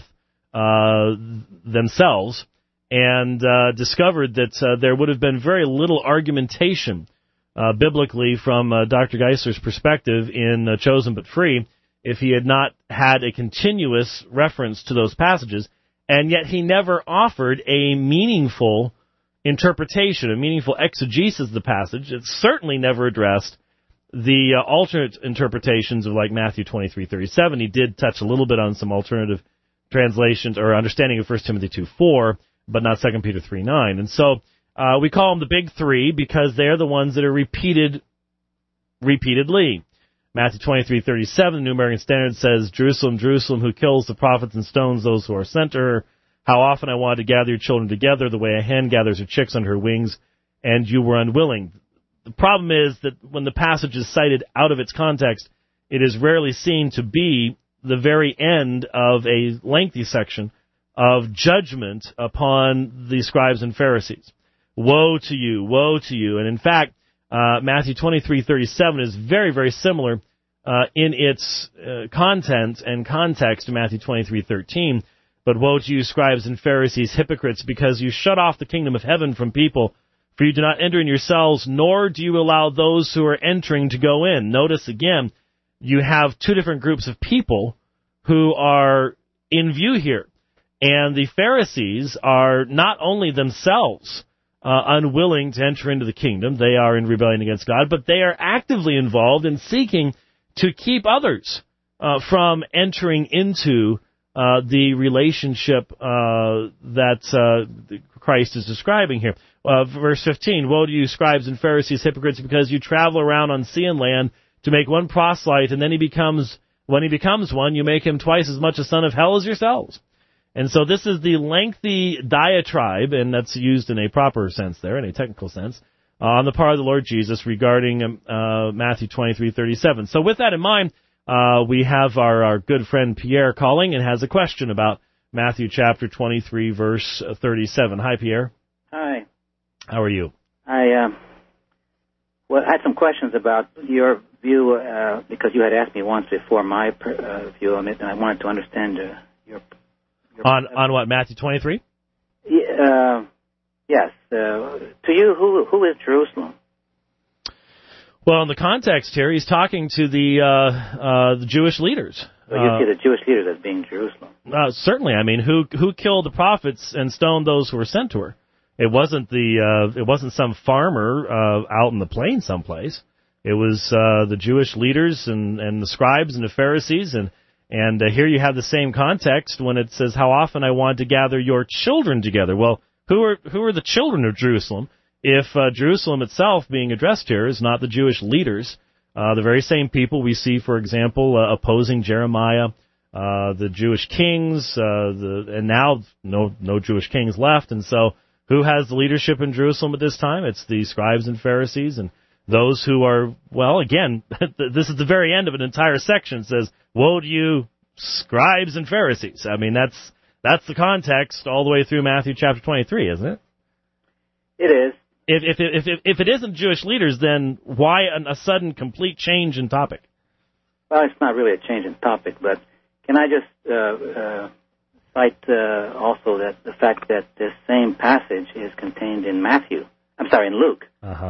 themselves, and discovered that there would have been very little argumentation biblically from Dr. Geisler's perspective in Chosen But Free if he had not had a continuous reference to those passages, and yet he never offered a meaningful interpretation, a meaningful exegesis of the passage. It certainly never addressed the alternate interpretations of like Matthew 23:37, he did touch a little bit on some alternative translations or understanding of 1 Timothy 2:4, but not 2 Peter 3:9. And so we call them the big three because they're the ones that are repeatedly. Matthew 23:37, the New American Standard says, Jerusalem, Jerusalem, who kills the prophets and stones those who are sent to her. How often I wanted to gather your children together the way a hen gathers her chicks under her wings, and you were unwilling. The problem is that when the passage is cited out of its context, it is rarely seen to be the very end of a lengthy section of judgment upon the scribes and Pharisees. Woe to you, woe to you. And in fact, Matthew 23:37 is very, very similar in its content and context to Matthew 23:13. But woe to you, scribes and Pharisees, hypocrites, because you shut off the kingdom of heaven from people, for you do not enter in yourselves, nor do you allow those who are entering to go in. Notice again, you have two different groups of people who are in view here. And the Pharisees are not only themselves unwilling to enter into the kingdom, they are in rebellion against God, but they are actively involved in seeking to keep others from entering into the relationship that Christ is describing here. Verse 15, woe to you, scribes and Pharisees, hypocrites, because you travel around on sea and land to make one proselyte, and then when he becomes one, you make him twice as much a son of hell as yourselves. And so this is the lengthy diatribe, and that's used in a proper sense there, in a technical sense, on the part of the Lord Jesus regarding Matthew 23:37. So with that in mind, we have our good friend Pierre calling and has a question about Matthew chapter 23, verse 37. Hi, Pierre. Hi. How are you? I had some questions about your view, because you had asked me once before my view on it, and I wanted to understand your on what, Matthew 23? Yes. To you, who is Jerusalem? Well, in the context here, he's talking to the Jewish leaders. So you see the Jewish leaders as being Jerusalem. Certainly. I mean, who killed the prophets and stoned those who were sent to her? It wasn't some farmer out in the plain someplace. It was the Jewish leaders and the scribes and the Pharisees, and here you have the same context when it says, "How often I wanted to gather your children together." Well, who are the children of Jerusalem? If Jerusalem itself being addressed here is not the Jewish leaders, the very same people we see, for example, opposing Jeremiah, the Jewish kings, and now no Jewish kings left, and so who has the leadership in Jerusalem at this time? It's the scribes and Pharisees, and those who are, well, again, this is the very end of an entire section. It says, "Woe to you, scribes and Pharisees." I mean, that's the context all the way through Matthew chapter 23, isn't it? It is. If it isn't Jewish leaders, then why a sudden complete change in topic? Well, it's not really a change in topic, but can I just cite also that the fact that this same passage is contained in Luke,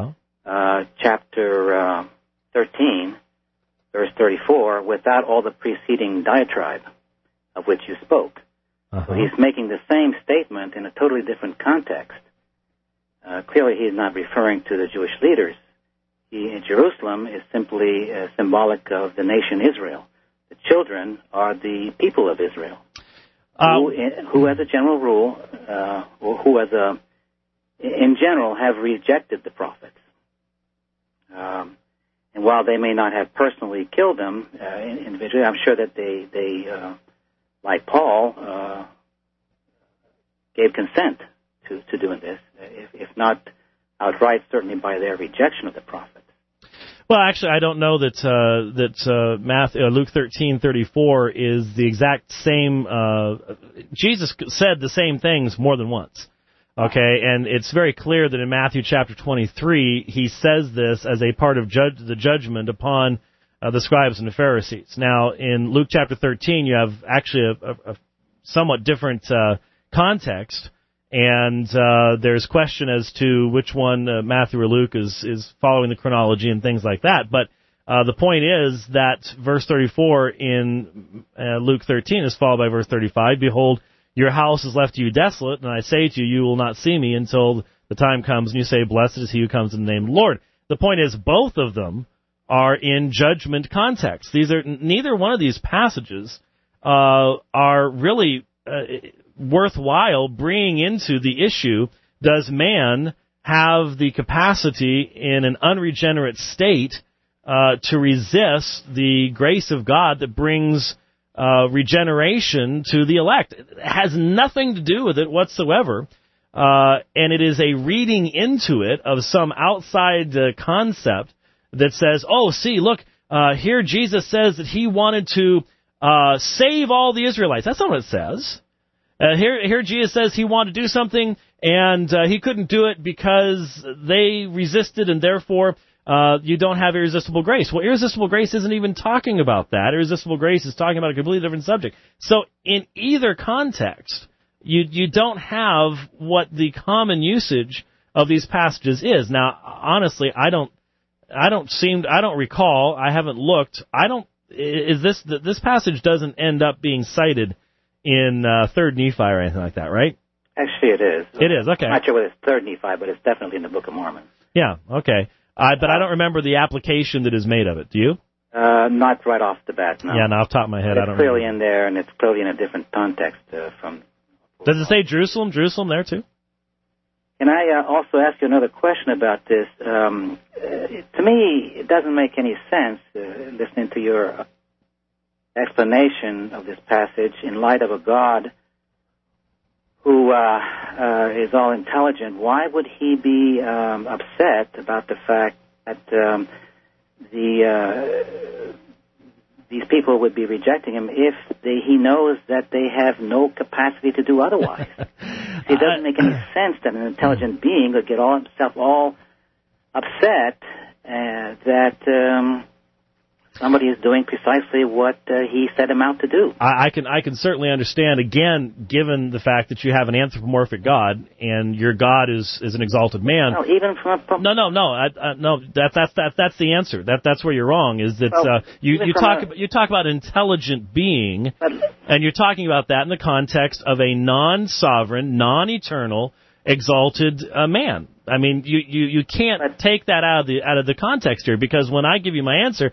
chapter 13, verse 34, without all the preceding diatribe of which you spoke. So he's making the same statement in a totally different context. Clearly, he's not referring to the Jewish leaders. Jerusalem is simply symbolic of the nation Israel. The children are the people of Israel, who as a general rule, in general, have rejected the prophets. And while they may not have personally killed them individually, I'm sure that they like Paul, gave consent to doing this, if not outright, certainly by their rejection of the prophets. Well, actually, I don't know that Luke 13:34 is the exact same. Jesus said the same things more than once. Okay, and it's very clear that in Matthew chapter 23, he says this as a part of the judgment upon the scribes and the Pharisees. Now, in Luke chapter 13, you have actually a somewhat different context, and there's question as to which one, Matthew or Luke, is following the chronology and things like that. But the point is that verse 34 in Luke 13 is followed by verse 35, "Behold, your house is left to you desolate, and I say to you, you will not see me until the time comes, and you say, blessed is he who comes in the name of the Lord." The point is, both of them are in judgment context. Neither one of these passages are really worthwhile bringing into the issue, does man have the capacity in an unregenerate state to resist the grace of God that brings regeneration to the elect? It has nothing to do with it whatsoever, and it is a reading into it of some outside concept that says, oh, see, look, here Jesus says that he wanted to save all the Israelites. That's not what it says. Here Jesus says he wanted to do something, and he couldn't do it because they resisted, and therefore you don't have irresistible grace. Well, irresistible grace isn't even talking about that. Irresistible grace is talking about a completely different subject. So in either context, you don't have what the common usage of these passages is. Now, honestly, I don't recall. I haven't looked. This passage doesn't end up being cited in 3rd Nephi or anything like that, right? Actually, it is. It is, okay. I'm not sure whether it's 3rd Nephi, but it's definitely in the Book of Mormon. Yeah, okay. But I don't remember the application that is made of it. Do you? Not right off the bat, no. Yeah, no, off the top of my head, I don't It's clearly remember. in there, and it's clearly in a different context from... Does it say Jerusalem? Jerusalem there, too? Can I also ask you another question about this? To me, it doesn't make any sense, listening to your explanation of this passage in light of a God who is all intelligent. Why would he be upset about the fact that these people would be rejecting him if he knows that they have no capacity to do otherwise? It doesn't make any sense that an intelligent being would get himself all upset that somebody is doing precisely what he set him out to do. I can certainly understand, again, given the fact that you have an anthropomorphic God and your God is an exalted man. No, even from No. That's the answer. That's where you're wrong. Is that you talk about intelligent being, and you're talking about that in the context of a non-sovereign, non-eternal, exalted man. I mean, you can't take that out of the context here, because when I give you my answer,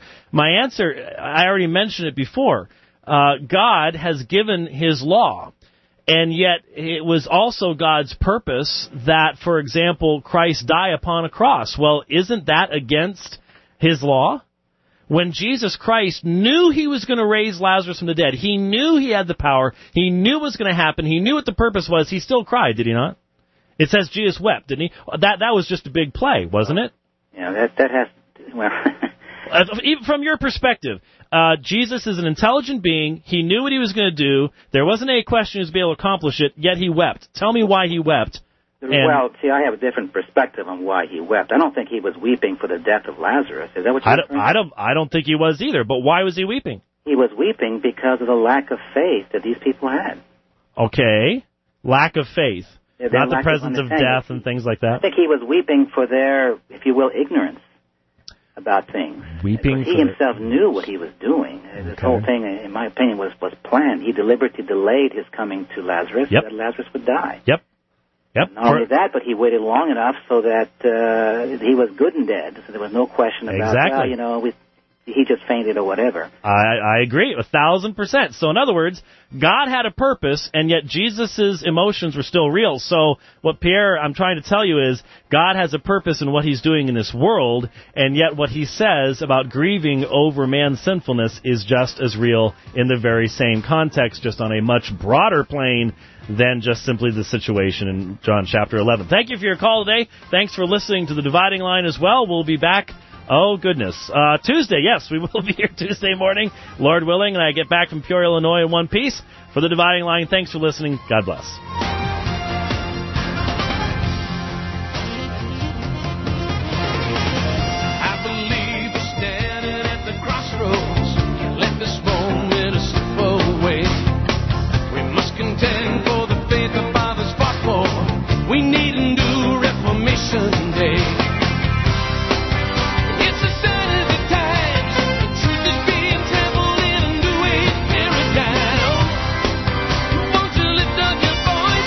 I already mentioned it before. God has given his law, and yet it was also God's purpose that, for example, Christ die upon a cross. Well, isn't that against his law? When Jesus Christ knew he was going to raise Lazarus from the dead, he knew he had the power, he knew what was going to happen, he knew what the purpose was, he still cried, did he not? It says Jesus wept, didn't he? That was just a big play, wasn't it? Yeah, that has... Well... Even from your perspective, Jesus is an intelligent being. He knew what he was going to do. There wasn't any question he was able to accomplish it, yet he wept. Tell me why he wept. Well, see, I have a different perspective on why he wept. I don't think he was weeping for the death of Lazarus. Is that what you're saying? I don't think he was either, but why was he weeping? He was weeping because of the lack of faith that these people had. Okay. Lack of faith. Not the presence of death and things like that? I think he was weeping for their, if you will, ignorance about things. Weeping he himself knew what he was doing. This whole thing, in my opinion, was planned. He deliberately delayed his coming to Lazarus so that Lazarus would die. Yep. Not only that, but he waited long enough so that he was good and dead. So there was no question about, he just fainted or whatever. I agree, 1,000%. So in other words, God had a purpose, and yet Jesus' emotions were still real. So what, Pierre, I'm trying to tell you is God has a purpose in what he's doing in this world, and yet what he says about grieving over man's sinfulness is just as real in the very same context, just on a much broader plane than just simply the situation in John chapter 11. Thank you for your call today. Thanks for listening to The Dividing Line as well. We'll be back. Oh, goodness. Tuesday, yes, we will be here Tuesday morning, Lord willing, and I get back from Peoria, Illinois in one piece. For The Dividing Line, thanks for listening. God bless. I believe we're standing at the crossroads. Can't let this moment slip away. We must contend for the faith the fathers fought for. We need a new Reformation Day. Voice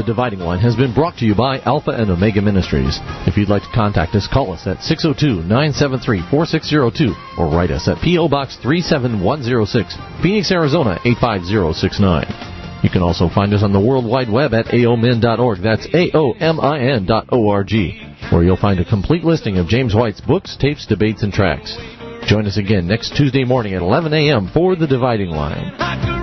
The Dividing Line has been brought to you by Alpha and Omega Ministries. If you'd like to contact us, call us at 602-973-4602 or write us at P.O. Box 37106, Phoenix, Arizona 85069. You can also find us on the World Wide Web at aomin.org. That's aomin.org, where you'll find a complete listing of James White's books, tapes, debates, and tracts. Join us again next Tuesday morning at 11 a.m. for The Dividing Line.